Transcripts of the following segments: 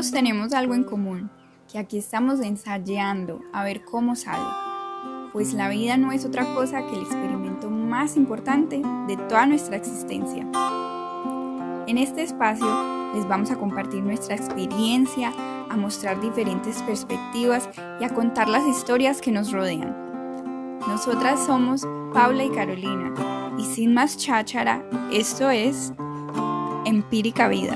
Todos tenemos algo en común, que aquí estamos ensayando a ver cómo sale, pues la vida no es otra cosa que el experimento más importante de toda nuestra existencia. En este espacio les vamos a compartir nuestra experiencia, a mostrar diferentes perspectivas y a contar las historias que nos rodean. Nosotras somos Paula y Carolina, y sin más cháchara, esto es Empírica Vida.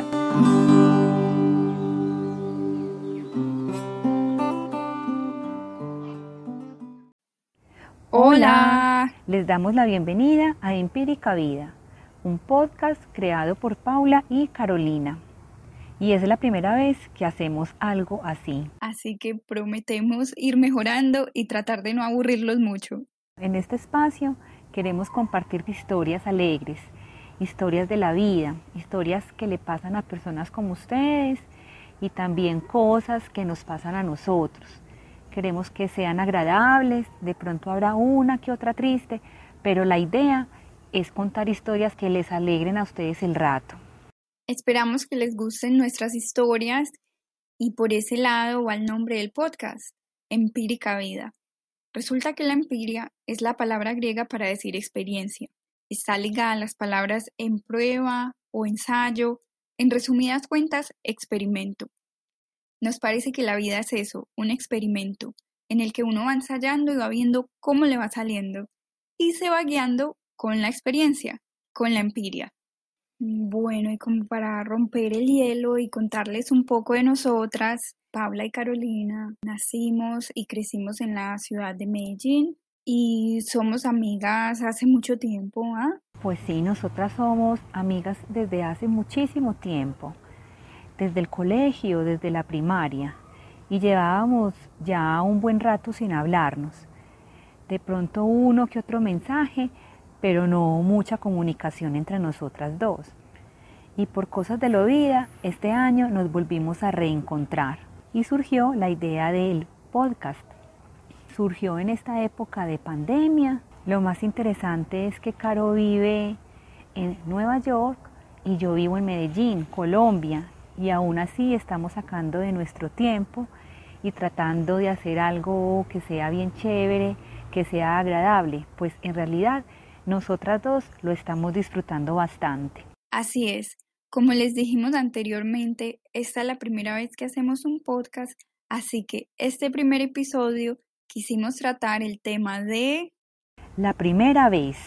¡Hola! Les damos la bienvenida a Empírica Vida, un podcast creado por Paula y Carolina. Y es la primera vez que hacemos algo así. Así que prometemos ir mejorando y tratar de no aburrirlos mucho. En este espacio queremos compartir historias alegres, historias de la vida, historias que le pasan a personas como ustedes y también cosas que nos pasan a nosotros. Queremos que sean agradables, de pronto habrá una que otra triste, pero la idea es contar historias que les alegren a ustedes el rato. Esperamos que les gusten nuestras historias y por ese lado va el nombre del podcast, Empírica Vida. Resulta que la empiria es la palabra griega para decir experiencia. Está ligada a las palabras en prueba o ensayo, en resumidas cuentas, experimento. Nos parece que la vida es eso, un experimento, en el que uno va ensayando y va viendo cómo le va saliendo y se va guiando con la experiencia, con la empiria. Bueno, y como para romper el hielo y contarles un poco de nosotras, Paula y Carolina nacimos y crecimos en la ciudad de Medellín y somos amigas hace mucho tiempo, ¿ah? Pues sí, nosotras somos amigas desde hace muchísimo tiempo. Desde el colegio, desde la primaria, y llevábamos ya un buen rato sin hablarnos. De pronto uno que otro mensaje, pero no mucha comunicación entre nosotras dos. Y por cosas de la vida, este año nos volvimos a reencontrar y surgió la idea del podcast. Surgió en esta época de pandemia. Lo más interesante es que Caro vive en Nueva York y yo vivo en Medellín, Colombia. Y aún así estamos sacando de nuestro tiempo y tratando de hacer algo que sea bien chévere, que sea agradable, pues en realidad nosotras dos lo estamos disfrutando bastante. Así es, como les dijimos anteriormente, esta es la primera vez que hacemos un podcast, así que este primer episodio quisimos tratar el tema de la primera vez.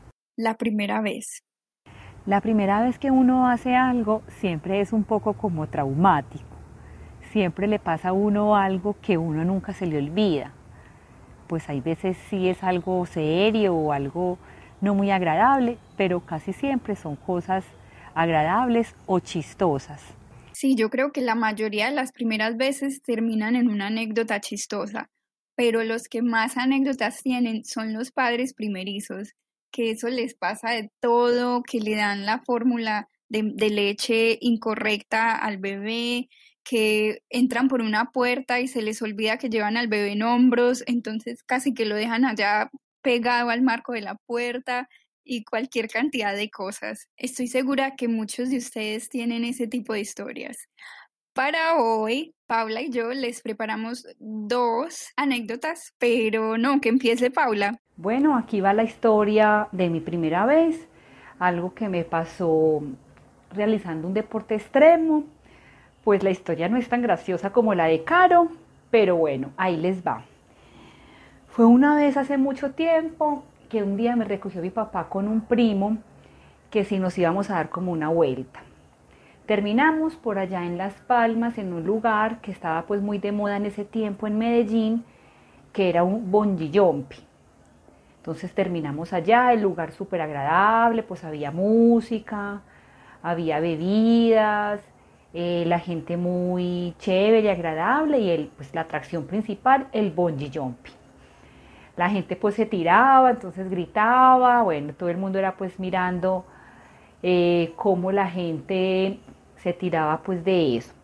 La primera vez. La primera vez que uno hace algo siempre es un poco como traumático. Siempre le pasa a uno algo que uno nunca se le olvida. Pues hay veces sí es algo serio o algo no muy agradable, pero casi siempre son cosas agradables o chistosas. Sí, yo creo que la mayoría de las primeras veces terminan en una anécdota chistosa, pero los que más anécdotas tienen son los padres primerizos, que eso les pasa de todo, que le dan la fórmula de leche incorrecta al bebé, que entran por una puerta y se les olvida que llevan al bebé en hombros, entonces casi que lo dejan allá pegado al marco de la puerta y cualquier cantidad de cosas. Estoy segura que muchos de ustedes tienen ese tipo de historias. Para hoy, Paula y yo les preparamos 2 anécdotas, pero no, que empiece Paula. Bueno, aquí va la historia de mi primera vez, algo que me pasó realizando un deporte extremo. Pues la historia no es tan graciosa como la de Caro, pero bueno, ahí les va. Fue una vez hace mucho tiempo que un día me recogió mi papá con un primo que si nos íbamos a dar como una vuelta. Terminamos por allá en Las Palmas, en un lugar que estaba pues muy de moda en ese tiempo en Medellín, que era un bungee jumping. Entonces terminamos allá, el lugar súper agradable, pues había música, había bebidas, la gente muy chévere y agradable y pues la atracción principal, el bungee jumping. La gente pues se tiraba, entonces gritaba, bueno, todo el mundo era pues mirando cómo la gente se tiraba pues de eso.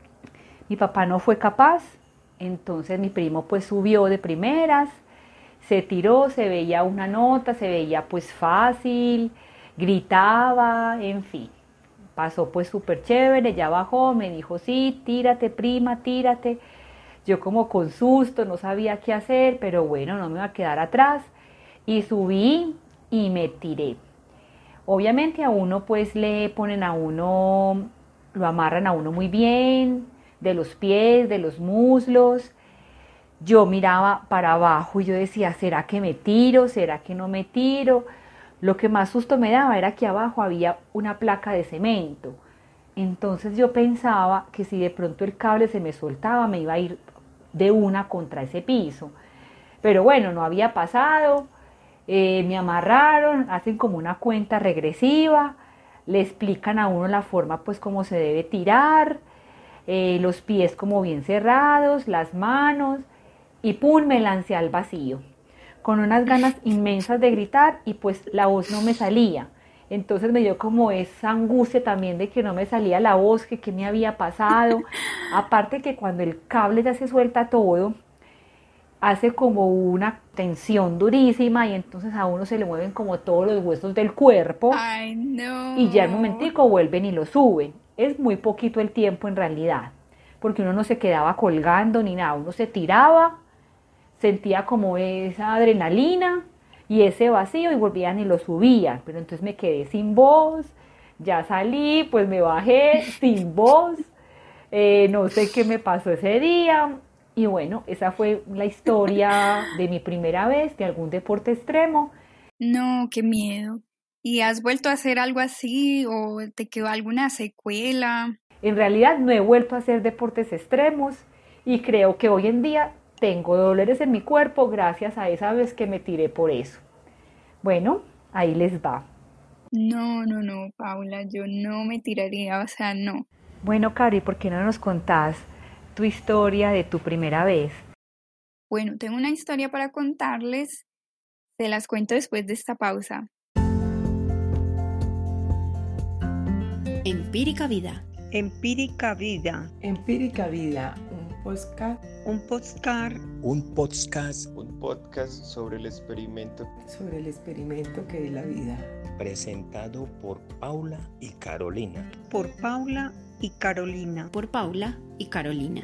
Mi papá no fue capaz, entonces mi primo pues subió de primeras, se tiró, se veía una nota, se veía pues fácil, gritaba, en fin. Pasó pues súper chévere, ya bajó, me dijo, sí, tírate, prima, tírate. Yo como con susto, no sabía qué hacer, pero bueno, no me iba a quedar atrás. Y subí y me tiré. Obviamente a uno pues le ponen a uno, lo amarran a uno muy bien, de los pies, de los muslos. Yo miraba para abajo y yo decía, ¿será que me tiro? ¿Será que no me tiro? Lo que más susto me daba era que abajo había una placa de cemento. Entonces yo pensaba que si de pronto el cable se me soltaba, me iba a ir de una contra ese piso. Pero bueno, no había pasado, me amarraron, hacen como una cuenta regresiva, le explican a uno la forma pues cómo se debe tirar, los pies como bien cerrados, las manos, y pum, me lancé al vacío, con unas ganas inmensas de gritar y pues la voz no me salía. Entonces me dio como esa angustia también de que no me salía la voz, que qué me había pasado. Aparte que cuando el cable ya se suelta todo, hace como una tensión durísima y entonces a uno se le mueven como todos los huesos del cuerpo Ay, y ya en un no. momentico vuelven y lo suben. Es muy poquito el tiempo en realidad, porque uno no se quedaba colgando ni nada, uno se tiraba, sentía como esa adrenalina y ese vacío y volvían y lo subían, pero entonces me quedé sin voz, ya salí, pues me bajé sin voz, no sé qué me pasó ese día y bueno, esa fue la historia de mi primera vez de algún deporte extremo. No, qué miedo. ¿Y has vuelto a hacer algo así o te quedó alguna secuela? En realidad no he vuelto a hacer deportes extremos y creo que hoy en día tengo dolores en mi cuerpo gracias a esa vez que me tiré por eso. Bueno, ahí les va. No, no, no, Paula, yo no me tiraría, o sea, no. Bueno, Cari, ¿por qué no nos contás tu historia de tu primera vez? Bueno, tengo una historia para contarles, se las cuento después de esta pausa. Empírica Vida. Empírica Vida, Empírica Vida, un podcast un podcast Un podcast Un podcast sobre el experimento sobre el experimento que es la vida. presentado por Paula y Carolina. por Paula y Carolina. Por Paula y Carolina.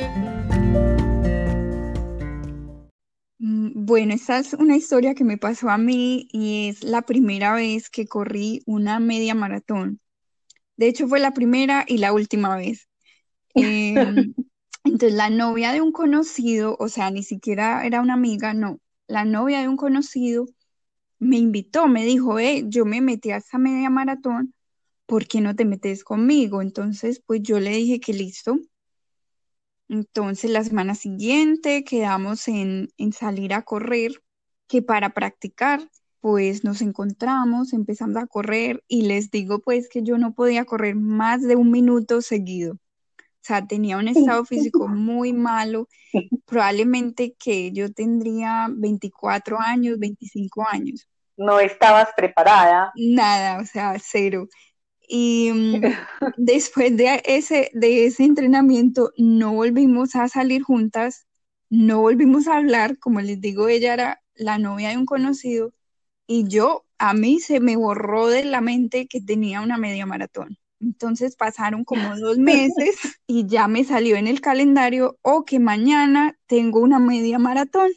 Bueno, esta es una historia que me pasó a mí y es la primera vez que corrí una media maratón. De hecho, fue la primera y la última vez. Em, entonces, la novia de un conocido, o sea, ni siquiera era una amiga, no, la novia de un conocido me invitó, me dijo, yo me metí a esta media maratón, ¿por qué no te metes conmigo? Entonces, pues yo le dije que listo. Entonces, la semana siguiente quedamos en salir a correr, que para practicar, pues nos encontramos, empezamos a correr y les digo pues que yo no podía correr más de un minuto seguido. O sea, tenía un estado físico muy malo, probablemente que yo tendría 24 años, 25 años. No estabas preparada. Nada, o sea, cero. Y después de ese entrenamiento no volvimos a salir juntas, no volvimos a hablar, como les digo, ella era la novia de un conocido y a mí se me borró de la mente que tenía una media maratón. Entonces pasaron como 2 meses y ya me salió en el calendario, que mañana tengo una media maratón.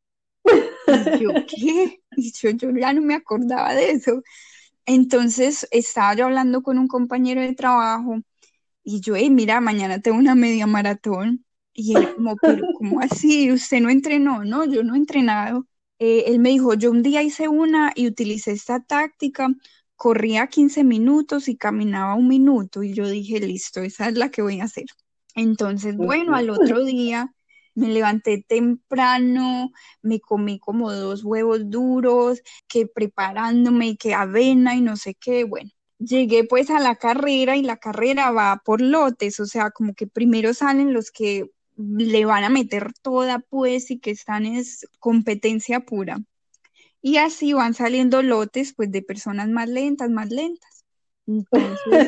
Y yo, ¿qué? Y yo ya no me acordaba de eso. Entonces estaba yo hablando con un compañero de trabajo y yo, mira, mañana tengo una media maratón. Y él como, pero ¿cómo así? ¿Usted no entrenó? No, yo no he entrenado. Él me dijo, yo un día hice una y utilicé esta táctica, corría 15 minutos y caminaba 1 minuto. Y yo dije, listo, esa es la que voy a hacer. Entonces, bueno, al otro día me levanté temprano, me comí como 2 huevos duros, que preparándome y que avena y no sé qué, bueno. Llegué pues a la carrera y la carrera va por lotes, o sea, como que primero salen los que le van a meter toda pues y que están es competencia pura. Y así van saliendo lotes pues de personas más lentas, más lentas. Entonces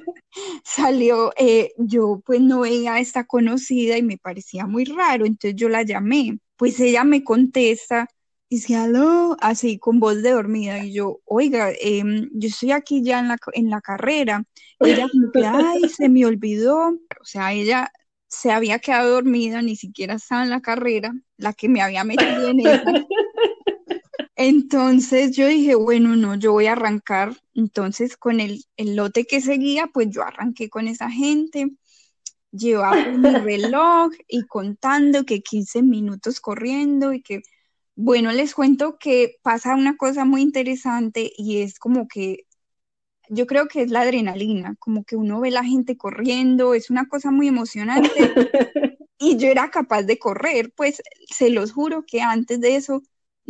salió, yo pues no veía a esta conocida y me parecía muy raro, entonces yo la llamé, pues ella me contesta dice, aló, así con voz de dormida. Y yo, oiga, yo estoy aquí ya en la carrera. Ella como que, ay, se me olvidó. O sea, ella se había quedado dormida, ni siquiera estaba en la carrera, la que me había metido en esa. Entonces yo dije, bueno, no, yo voy a arrancar. Entonces con el lote que seguía, pues yo arranqué con esa gente. Llevaba pues, mi reloj y contando que 15 minutos corriendo y que, bueno, les cuento que pasa una cosa muy interesante y es como que yo creo que es la adrenalina, como que uno ve la gente corriendo, es una cosa muy emocionante y yo era capaz de correr, pues se los juro que antes de eso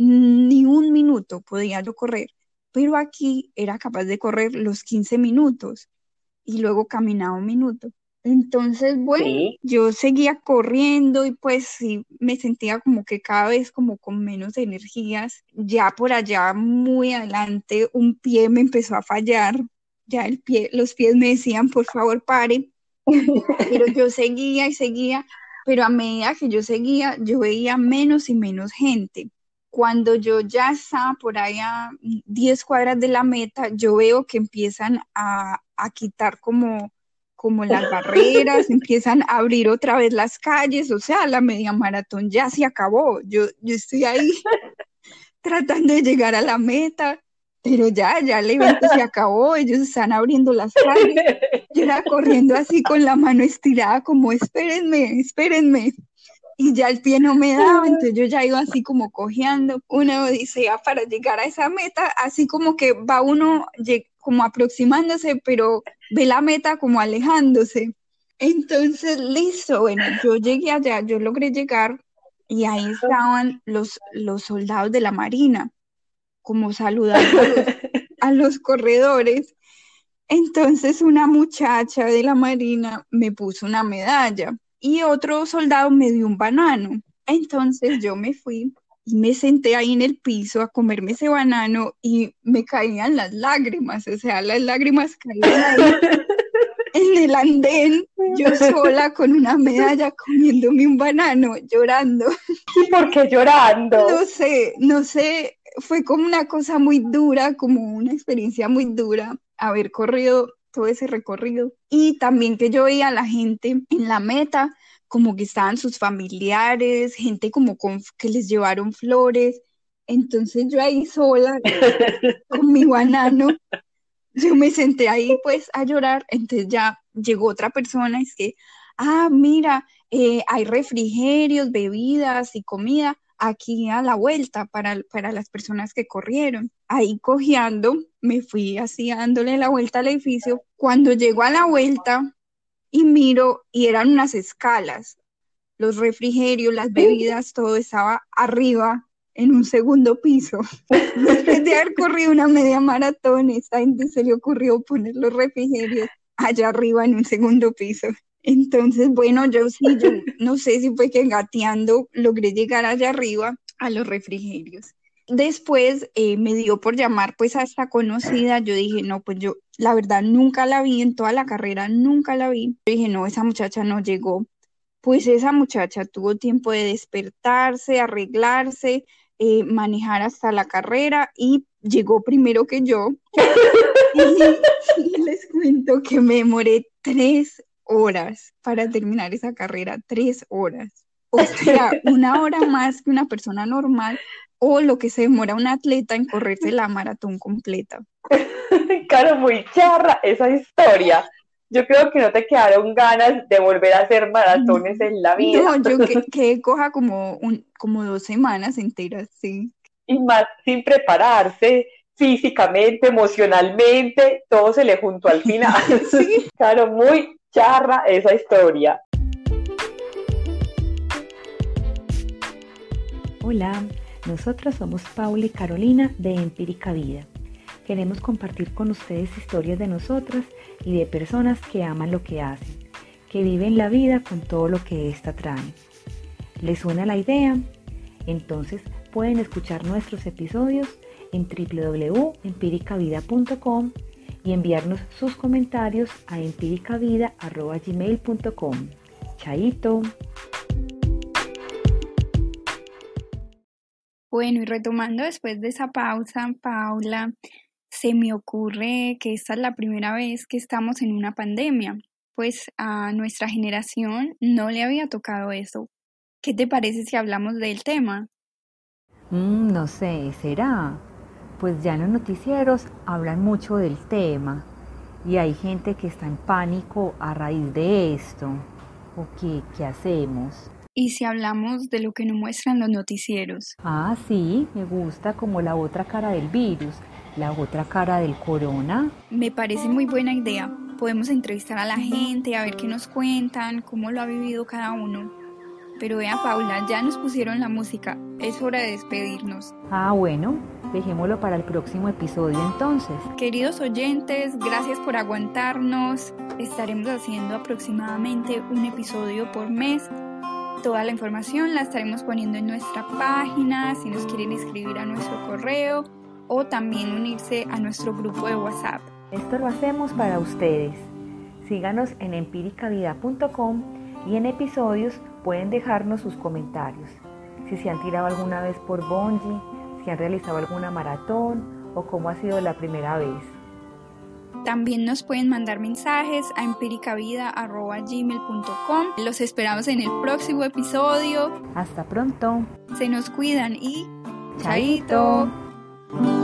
ni un minuto podía yo correr, pero aquí era capaz de correr los 15 minutos y luego caminaba un minuto. Entonces, bueno, Sí. yo seguía corriendo y pues sí, me sentía como que cada vez como con menos energías. Ya por allá muy adelante un pie me empezó a fallar, ya los pies me decían, por favor, pare, pero yo seguía y seguía, pero a medida que yo seguía, yo veía menos y menos gente. Cuando yo ya estaba por ahí a 10 cuadras de la meta, yo veo que empiezan a quitar como las barreras, empiezan a abrir otra vez las calles, o sea, la media maratón ya se acabó. Yo estoy ahí tratando de llegar a la meta, pero ya el evento se acabó, ellos están abriendo las calles. Yo era corriendo así con la mano estirada, como espérenme. Y ya el pie no me daba, entonces yo ya iba así como cojeando una odisea para llegar a esa meta, así como que va uno como aproximándose, pero ve la meta como alejándose. Entonces, listo, bueno, yo llegué allá, yo logré llegar y ahí estaban los soldados de la Marina, como saludando a los corredores. Entonces una muchacha de la Marina me puso una medalla y otro soldado me dio un banano. Entonces yo me fui y me senté ahí en el piso a comerme ese banano y me caían las lágrimas, o sea, las lágrimas caían ahí en el andén, yo sola con una medalla comiéndome un banano, llorando. ¿Y por qué llorando? No sé, fue como una cosa muy dura, como una experiencia muy dura haber corrido todo ese recorrido y también que yo veía a la gente en la meta, como que estaban sus familiares, gente como que les llevaron flores, entonces yo ahí sola con mi banano, yo me senté ahí pues a llorar, entonces ya llegó otra persona, es que, mira, hay refrigerios, bebidas y comida aquí a la vuelta para las personas que corrieron. Ahí cojeando, me fui así dándole la vuelta al edificio. Cuando llego a la vuelta y miro, y eran unas escalas, los refrigerios, las bebidas, todo estaba arriba en un segundo piso. Después de haber corrido una media maratón, esta gente se le ocurrió poner los refrigerios allá arriba en un segundo piso. Entonces, bueno, yo no sé si fue que gateando logré llegar allá arriba a los refrigerios. Después me dio por llamar pues a esta conocida, yo dije, no, pues yo la verdad nunca la vi en toda la carrera, nunca la vi. Yo dije, no, esa muchacha no llegó. Pues esa muchacha tuvo tiempo de despertarse, arreglarse, manejar hasta la carrera y llegó primero que yo. Y les cuento que me demoré 3 horas para terminar esa carrera, 3 horas. O sea, 1 hora más que una persona normal o lo que se demora un atleta en correrse la maratón completa. Claro, muy charra esa historia. Yo creo que no te quedaron ganas de volver a hacer maratones en la vida. No, yo quedé coja como 2 semanas enteras, sí. Y más sin prepararse físicamente, emocionalmente, todo se le juntó al final. Sí. Claro, muy charra esa historia. Hola, nosotras somos Paula y Carolina de Empírica Vida. Queremos compartir con ustedes historias de nosotras y de personas que aman lo que hacen, que viven la vida con todo lo que ésta trae. ¿Les suena la idea? Entonces pueden escuchar nuestros episodios en www.empiricavida.com y enviarnos sus comentarios a empiricavida@gmail.com. Chaito. Bueno, y retomando después de esa pausa, Paula, se me ocurre que esta es la primera vez que estamos en una pandemia, pues a nuestra generación no le había tocado eso. ¿Qué te parece si hablamos del tema? No sé, ¿será? Pues ya en los noticieros hablan mucho del tema y hay gente que está en pánico a raíz de esto. ¿O qué hacemos? Y si hablamos de lo que nos muestran los noticieros. Ah, sí, me gusta como la otra cara del virus, la otra cara del corona. Me parece muy buena idea. Podemos entrevistar a la gente, a ver qué nos cuentan, cómo lo ha vivido cada uno. Pero vea, Paula, ya nos pusieron la música. Es hora de despedirnos. Ah, bueno, dejémoslo para el próximo episodio entonces. Queridos oyentes, gracias por aguantarnos. Estaremos haciendo aproximadamente un episodio por mes. Toda la información la estaremos poniendo en nuestra página, si nos quieren escribir a nuestro correo o también unirse a nuestro grupo de WhatsApp. Esto lo hacemos para ustedes. Síganos en empiricavida.com y en episodios pueden dejarnos sus comentarios. Si se han tirado alguna vez por bungee, si han realizado alguna maratón o cómo ha sido la primera vez. También nos pueden mandar mensajes a empiricavida@gmail.com. Los esperamos en el próximo episodio. Hasta pronto. Se nos cuidan y Chaito. ¡chaito!